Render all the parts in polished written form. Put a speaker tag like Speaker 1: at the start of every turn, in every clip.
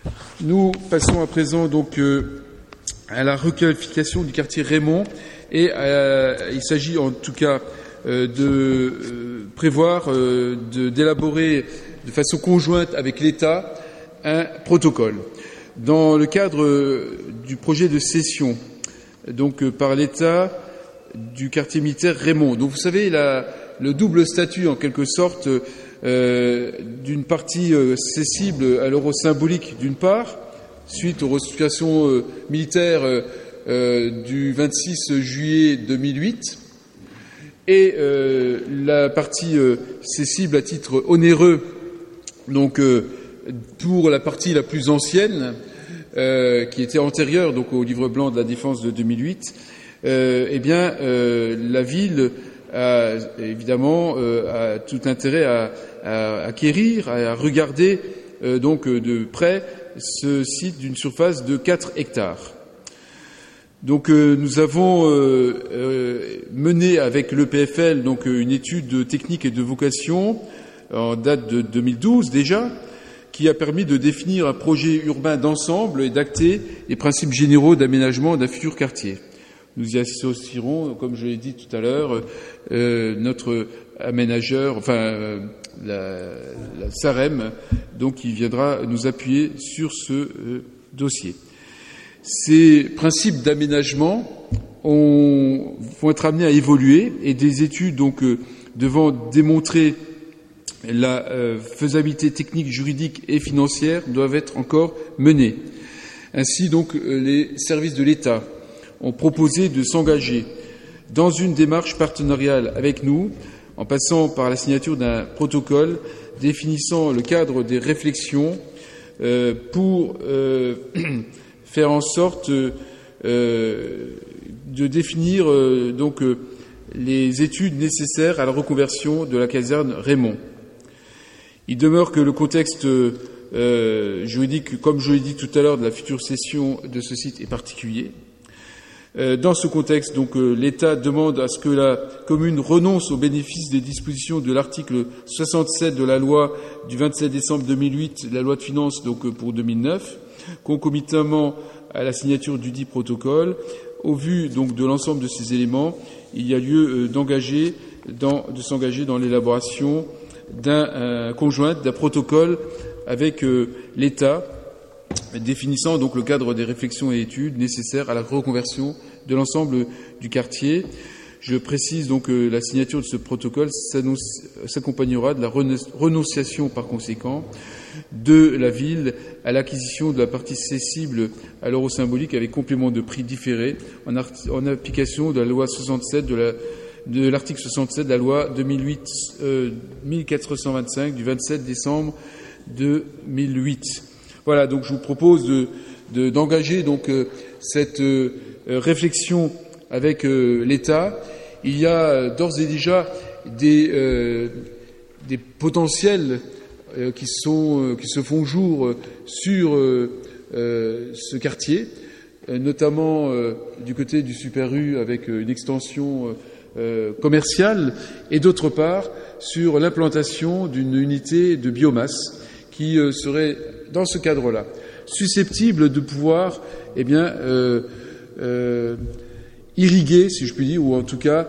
Speaker 1: Nous passons à présent donc à la requalification du quartier Raymond et il s'agit en tout cas de prévoir d'élaborer de façon conjointe avec l'État un protocole. Dans le cadre du projet de cession donc par l'État du quartier militaire Raymond. Donc vous savez le double statut en quelque sorte d'une partie cessible à l'euro symbolique d'une part, suite aux restructurations militaires du 26 juillet 2008, et la partie cessible à titre onéreux, donc pour la partie la plus ancienne, qui était antérieure donc au livre blanc de la défense de 2008, la ville a évidemment a tout intérêt à acquérir, à regarder donc de près ce site d'une surface de 4 hectares. Donc nous avons mené avec l'EPFL donc une étude technique et de vocation en date de 2012 déjà, qui a permis de définir un projet urbain d'ensemble et d'acter les principes généraux d'aménagement d'un futur quartier. Nous y associerons, comme je l'ai dit tout à l'heure, notre aménageur, la SAREM, donc qui viendra nous appuyer sur ce dossier. Ces principes d'aménagement vont être amenés à évoluer et des études donc devant démontrer la faisabilité technique, juridique et financière doivent être encore menées. Ainsi donc les services de l'État ont proposé de s'engager dans une démarche partenariale avec nous en passant par la signature d'un protocole définissant le cadre des réflexions pour faire en sorte de définir donc les études nécessaires à la reconversion de la caserne Raymond. Il demeure que le contexte juridique, comme je l'ai dit tout à l'heure, de la future cession de ce site est particulier. Dans ce contexte, donc, l'État demande à ce que la commune renonce au bénéfice des dispositions de l'article 67 de la loi du 27 décembre 2008, la loi de finances donc pour 2009, concomitamment à la signature du dit protocole. Au vu donc de l'ensemble de ces éléments, il y a lieu de s'engager dans l'élaboration d'un protocole avec l'État, définissant donc le cadre des réflexions et études nécessaires à la reconversion de l'ensemble du quartier. Je précise donc que la signature de ce protocole s'accompagnera de la renonciation par conséquent de la ville à l'acquisition de la partie cessible à l'euro symbolique avec complément de prix différé en application de la loi 67 de l'article 67 de la loi 2008-1425 du 27 décembre 2008. Voilà, donc je vous propose d'engager donc cette réflexion avec l'État. Il y a d'ores et déjà des potentiels qui se font jour sur ce quartier, notamment du côté du Super U avec une extension commerciale et d'autre part sur l'implantation d'une unité de biomasse qui serait dans ce cadre-là susceptible de pouvoir irriguer, si je puis dire, ou en tout cas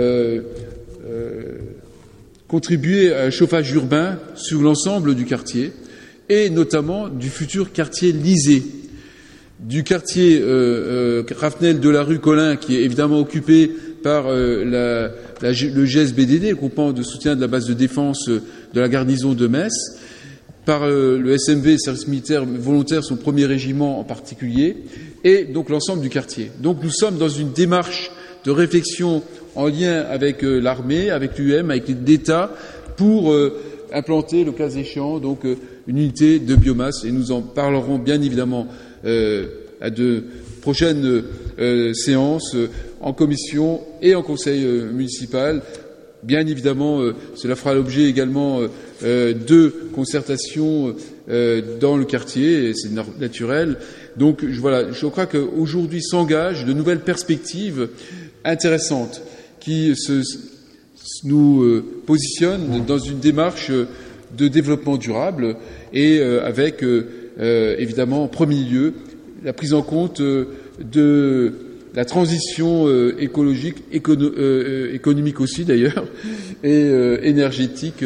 Speaker 1: contribuer à un chauffage urbain sur l'ensemble du quartier et notamment du futur quartier Lysée, du quartier Raffenel de la rue Collin qui est évidemment occupé par le GSBDD, le groupement de soutien de la base de défense de la garnison de Metz, par le SMV, service militaire volontaire, son premier régiment en particulier, et donc l'ensemble du quartier. Donc nous sommes dans une démarche de réflexion en lien avec l'armée, avec l'UM, avec l'État, pour implanter, le cas échéant, donc une unité de biomasse, et nous en parlerons bien évidemment à de prochaines séances en commission et en conseil municipal. Bien évidemment, cela fera l'objet également de concertations dans le quartier, et c'est naturel. Donc voilà, je crois qu'aujourd'hui s'engagent de nouvelles perspectives intéressantes qui nous positionnent dans une démarche de développement durable et avec évidemment, en premier lieu, la prise en compte de la transition écologique, économique aussi d'ailleurs, et énergétique,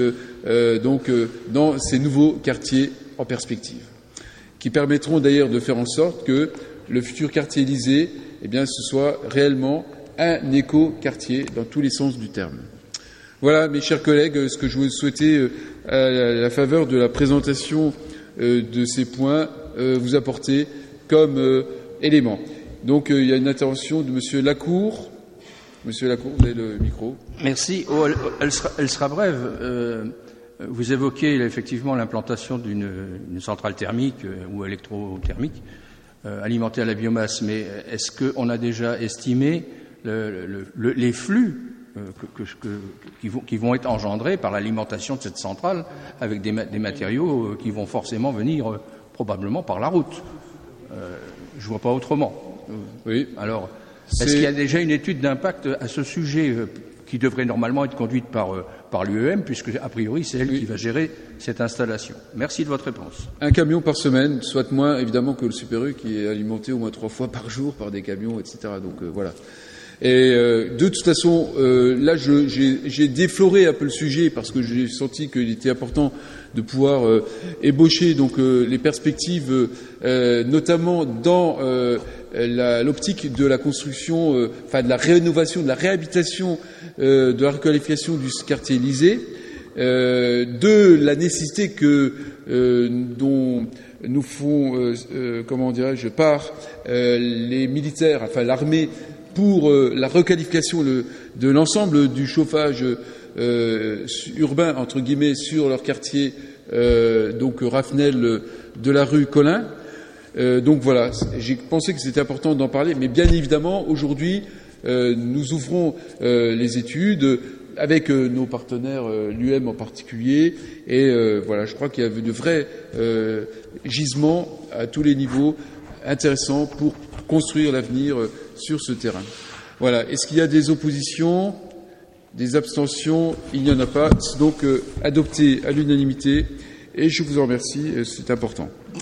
Speaker 1: dans ces nouveaux quartiers en perspective, qui permettront d'ailleurs de faire en sorte que le futur quartier Élysée, ce soit réellement un éco-quartier dans tous les sens du terme. Voilà, mes chers collègues, ce que je vous souhaitais, à la faveur de la présentation de ces points, vous apporter comme élément. Donc, il y a une intervention de Monsieur Lacour. Monsieur Lacour, vous avez le micro.
Speaker 2: Merci. Elle sera brève. Vous évoquez effectivement l'implantation d'une centrale thermique ou électrothermique alimentée à la biomasse, mais est-ce qu'on a déjà estimé les flux qui vont être engendrés par l'alimentation de cette centrale avec des matériaux qui vont forcément venir probablement par la route? Je vois pas autrement.
Speaker 1: Oui.
Speaker 2: Alors, est-ce qu'il y a déjà une étude d'impact à ce sujet qui devrait normalement être conduite par l'UEM, puisque a priori c'est elle qui va gérer cette installation? Merci de votre réponse.
Speaker 1: Un camion par semaine, soit moins évidemment que le Super U qui est alimenté au moins 3 fois par jour par des camions, etc. Donc voilà. Et de toute façon, là, j'ai défloré un peu le sujet parce que j'ai senti qu'il était important de pouvoir ébaucher les perspectives, notamment dans l'optique de la construction, de la rénovation, de la réhabilitation, de la requalification du quartier Élysée, de la nécessité dont nous font, part les militaires, l'armée, pour la requalification de l'ensemble du chauffage urbain, entre guillemets, sur leur quartier, Raffenel de la rue Collin. Donc voilà, j'ai pensé que c'était important d'en parler, mais bien évidemment, aujourd'hui, nous ouvrons les études avec nos partenaires, l'UM en particulier, et voilà, je crois qu'il y a de vrais gisements à tous les niveaux intéressants pour construire l'avenir sur ce terrain. Voilà. Est-ce qu'il y a des oppositions, des abstentions? Il n'y en a pas. C'est donc adopté à l'unanimité et je vous en remercie. C'est important.